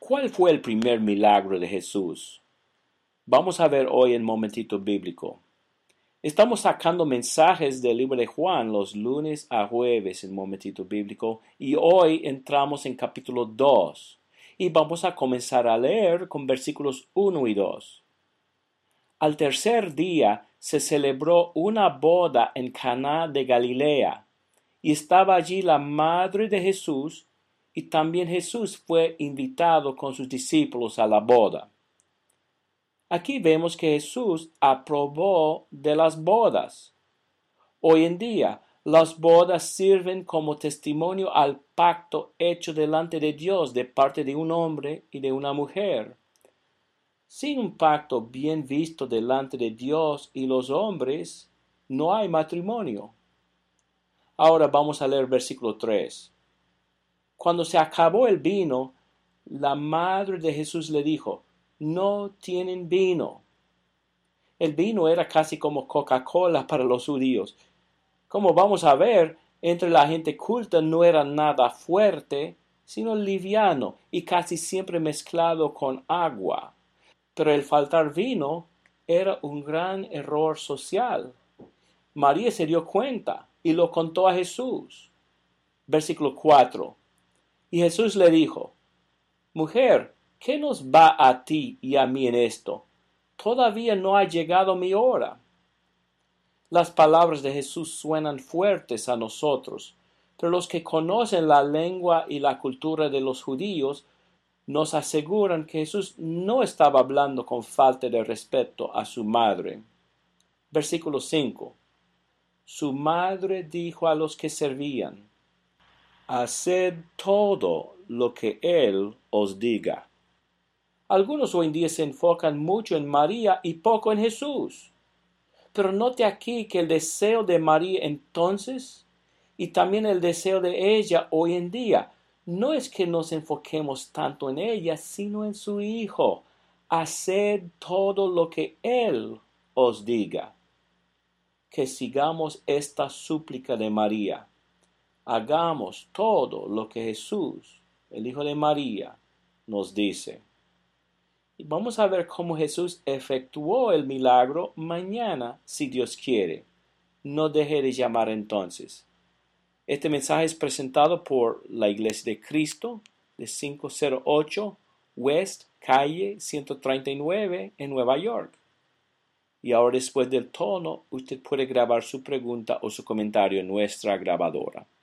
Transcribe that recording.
¿Cuál fue el primer milagro de Jesús? Vamos a ver hoy en Momentito Bíblico. Estamos sacando mensajes del libro de Juan los lunes a jueves en Momentito Bíblico y hoy entramos en capítulo 2 y vamos a comenzar a leer con versículos 1 y 2. Al tercer día se celebró una boda en Caná de Galilea y estaba allí la madre de Jesús y también Jesús fue invitado con sus discípulos a la boda. Aquí vemos que Jesús aprobó de las bodas. Hoy en día, las bodas sirven como testimonio al pacto hecho delante de Dios de parte de un hombre y de una mujer. Sin un pacto bien visto delante de Dios y los hombres, no hay matrimonio. Ahora vamos a leer versículo 3. Cuando se acabó el vino, la madre de Jesús le dijo: no tienen vino. El vino era casi como Coca-Cola para los judíos. Como vamos a ver, entre la gente culta no era nada fuerte, sino liviano y casi siempre mezclado con agua. Pero el faltar vino era un gran error social. María se dio cuenta y lo contó a Jesús. Versículo 4. Y Jesús le dijo: mujer, ¿qué nos va a ti y a mí en esto? Todavía no ha llegado mi hora. Las palabras de Jesús suenan fuertes a nosotros, pero los que conocen la lengua y la cultura de los judíos nos aseguran que Jesús no estaba hablando con falta de respeto a su madre. Versículo 5. Su madre dijo a los que servían: haced todo lo que él os diga. Algunos hoy en día se enfocan mucho en María y poco en Jesús. Pero note aquí que el deseo de María entonces y también el deseo de ella hoy en día no es que nos enfoquemos tanto en ella, sino en su Hijo. Haced todo lo que Él os diga. Que sigamos esta súplica de María. Hagamos todo lo que Jesús, el Hijo de María, nos dice. Y vamos a ver cómo Jesús efectuó el milagro mañana, si Dios quiere. No deje de llamar entonces. Este mensaje es presentado por la Iglesia de Cristo de 508 West Calle 139 en Nueva York. Y ahora, después del tono, usted puede grabar su pregunta o su comentario en nuestra grabadora.